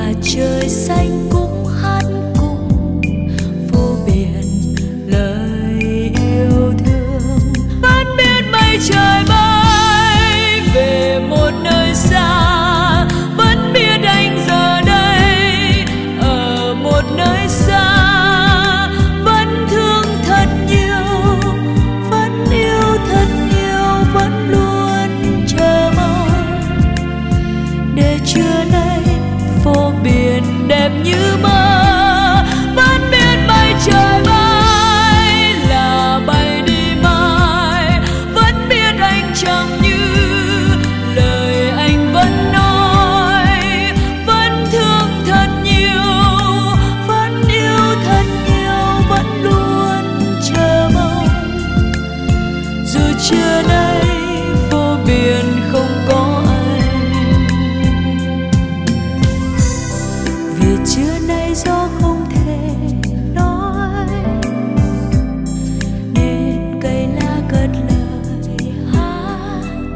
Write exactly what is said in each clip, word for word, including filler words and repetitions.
và trời xanh cũng hát cùng vô biển lời yêu thương. Vẫn biết mây trời bay về một nơi xa, vẫn biết anh giờ đây ở một nơi xa, vẫn thương thật nhiều, vẫn yêu thật nhiều, vẫn luôn chờ mong để trưa nay phố biển đẹp như mơ. Vẫn biết mây trời bay là bay đi mãi, vẫn biết anh chẳng như lời anh vẫn nói, vẫn thương thật nhiều, vẫn yêu thật nhiều, vẫn luôn chờ mong dù trưa nay phố biển không có anh. Vì trưa nay gió không thể nói nên cây lá cất lời hát,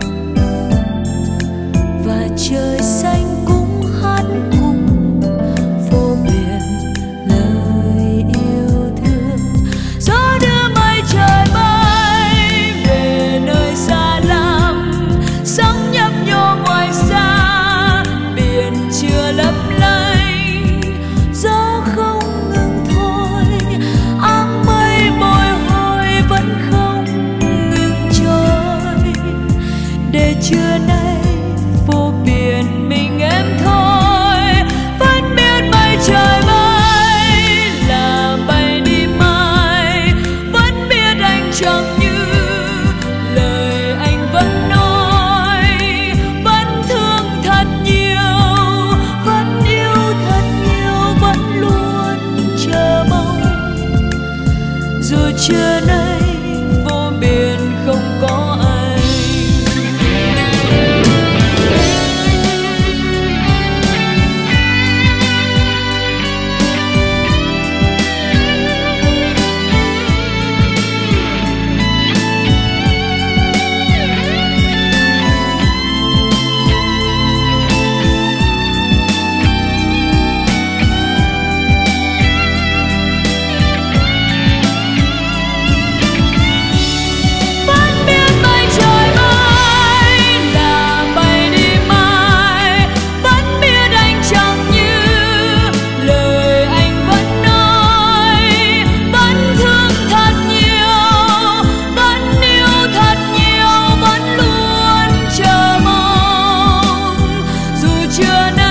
và trời xanh cũng hát cùng phố biển lời yêu thương. Gió đưa mây trời bay về nơi xa lắm, sóng nhấp nhô ngoài xa, biển chưa lấp lánh, gió không ngừng thôi, áng mây bồi hồi vẫn không ngừng trôi, để trưa nay phố biển mình em thôi. Vẫn biết mây trời bay là bay đi mãi, vẫn biết anh chẳng như lời anh vẫn nói, vẫn thương thật nhiều, vẫn yêu thật nhiều, vẫn luôn chờ mong dù trưa nay phố biển không có anh. Vẫn biết mây trời bay là bay đi mãi, vẫn biết anh chẳng như lời anh vẫn nói, vẫn thương thật nhiều, vẫn yêu thật nhiều, vẫn luôn chờ mong dù trưa nay